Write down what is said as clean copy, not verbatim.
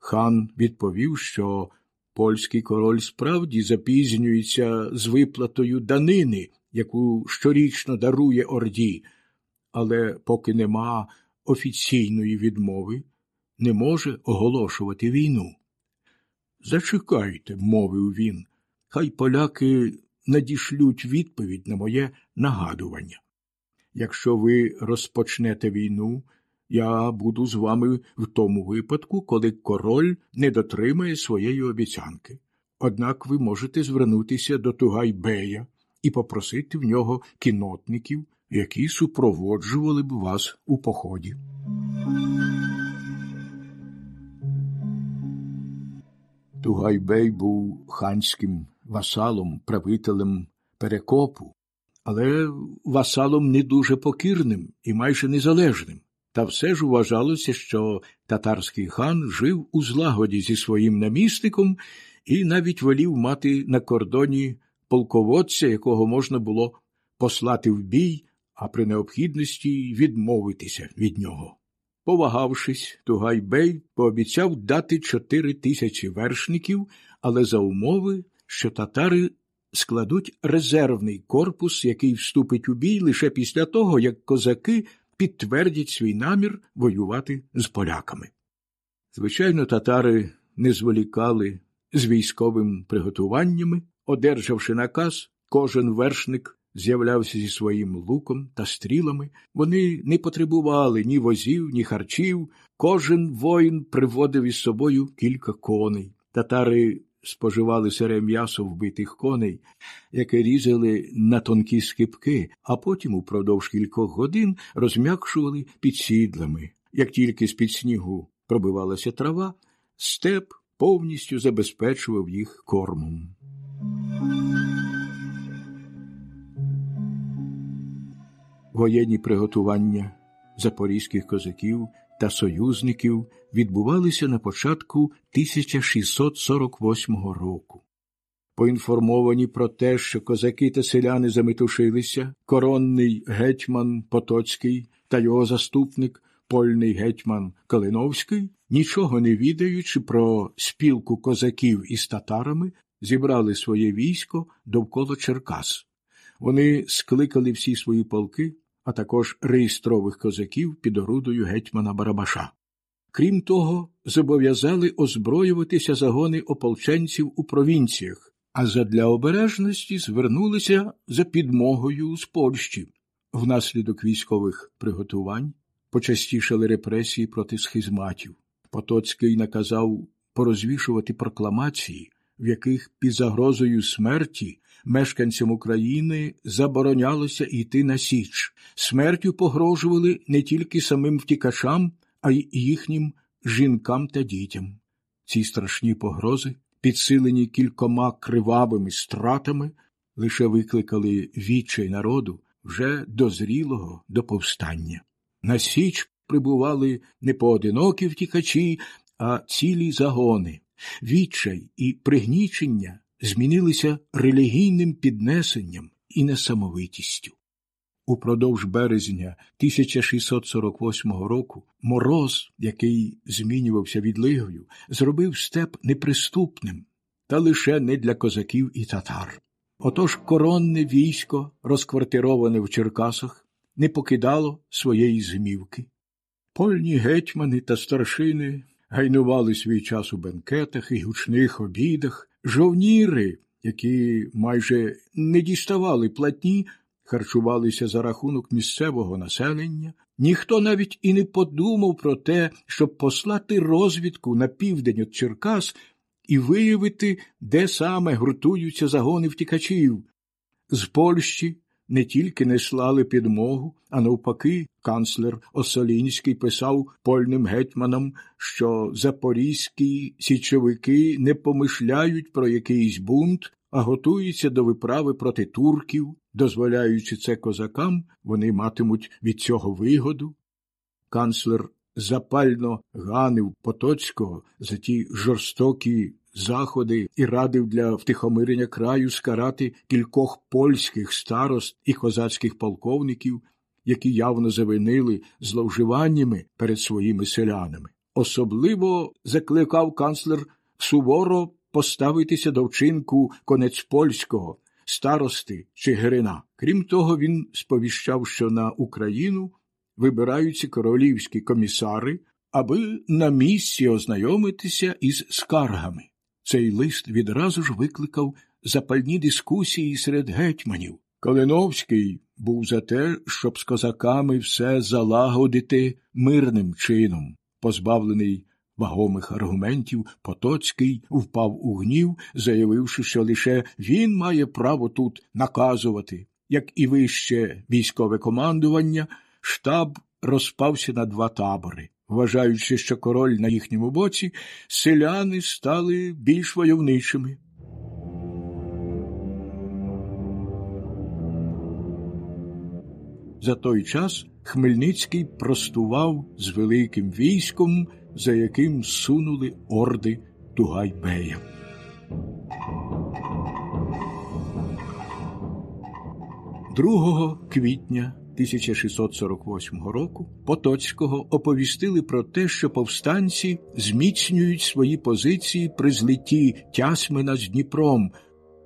Хан відповів, що польський король справді запізнюється з виплатою данини, яку щорічно дарує Орді, але поки нема офіційної відмови, не може оголошувати війну. «Зачекайте», – мовив він, – «хай поляки надішлють відповідь на моє нагадування. Якщо ви розпочнете війну, я буду з вами в тому випадку, коли король не дотримає своєї обіцянки. Однак ви можете звернутися до Тугай-бея і попросити в нього кіннотників, які супроводжували б вас у поході». Тугай-бей був ханським васалом, правителем Перекопу, але васалом не дуже покірним і майже незалежним. Та все ж вважалося, що татарський хан жив у злагоді зі своїм намісником і навіть волів мати на кордоні полководця, якого можна було послати в бій, а при необхідності відмовитися від нього. Повагавшись, Тугай-бей пообіцяв дати 4000 вершників, але за умови, що татари складуть резервний корпус, який вступить у бій лише після того, як козаки підтвердять свій намір воювати з поляками. Звичайно, татари не зволікали з військовими приготуваннями. Одержавши наказ, кожен вершник з'являвся зі своїм луком та стрілами. Вони не потребували ні возів, ні харчів. Кожен воїн приводив із собою кілька коней. Татари споживали сире м'ясо вбитих коней, яке різали на тонкі скибки, а потім упродовж кількох годин розм'якшували під сідлами. Як тільки з-під снігу пробивалася трава, степ повністю забезпечував їх кормом. Воєнні приготування запорізьких козаків та союзників відбувалися на початку 1648 року. Поінформовані про те, що козаки та селяни заметушилися, коронний гетьман Потоцький та його заступник, польний гетьман Калиновський, нічого не відаючи про спілку козаків із татарами, зібрали своє військо довкола Черкас. Вони скликали всі свої полки, а також реєстрових козаків під орудою гетьмана Барабаша. Крім того, зобов'язали озброюватися загони ополченців у провінціях, а задля обережності звернулися за підмогою з Польщі. Внаслідок військових приготувань почастішали репресії проти схизматів. Потоцький наказав порозвішувати прокламації, в яких під загрозою смерті мешканцям України заборонялося йти на січ. Смертю погрожували не тільки самим втікачам, а й їхнім жінкам та дітям. Ці страшні погрози, підсилені кількома кривавими стратами, лише викликали відчай народу, вже дозрілого до повстання. На січ прибували не поодинокі втікачі, а цілі загони. Відчай і пригнічення змінилися релігійним піднесенням і несамовитістю. Упродовж березня 1648 року мороз, який змінювався відлигою, зробив степ неприступним, та лише не для козаків і татар. Отож коронне військо, розквартироване в Черкасах, не покидало своєї зимівки. Польні гетьмани та старшини гайнували свій час у бенкетах і гучних обідах. Жовніри, які майже не діставали платні, харчувалися за рахунок місцевого населення. Ніхто навіть і не подумав про те, щоб послати розвідку на південь від Черкас і виявити, де саме гуртуються загони втікачів. З Польщі не тільки не слали підмогу, а навпаки, канцлер Осолінський писав польним гетьманам, що запорізькі січовики не помишляють про якийсь бунт, а готуються до виправи проти турків. Дозволяючи це козакам, вони матимуть від цього вигоду. Канцлер запально ганив Потоцького за ті жорстокі заходи і радив для втихомирення краю скарати кількох польських старост і козацьких полковників, які явно завинили зловживаннями перед своїми селянами. Особливо закликав канцлер суворо поставитися до вчинку Конецпольського, старости Чигирина. Крім того, він сповіщав, що на Україну вибираються королівські комісари, аби на місці ознайомитися із скаргами. Цей лист відразу ж викликав запальні дискусії серед гетьманів. Калиновський був за те, щоб з козаками все залагодити мирним чином. Позбавлений вагомих аргументів, Потоцький впав у гнів, заявивши, що лише він має право тут наказувати. Як і вище військове командування, штаб розпався на два табори. Вважаючи, що король на їхньому боці, селяни стали більш войовничими. За той час Хмельницький простував з великим військом, за яким сунули орди Тугай-бея. Квітня 1648 року Потоцького оповістили про те, що повстанці зміцнюють свої позиції при злитті Тясмина з Дніпром,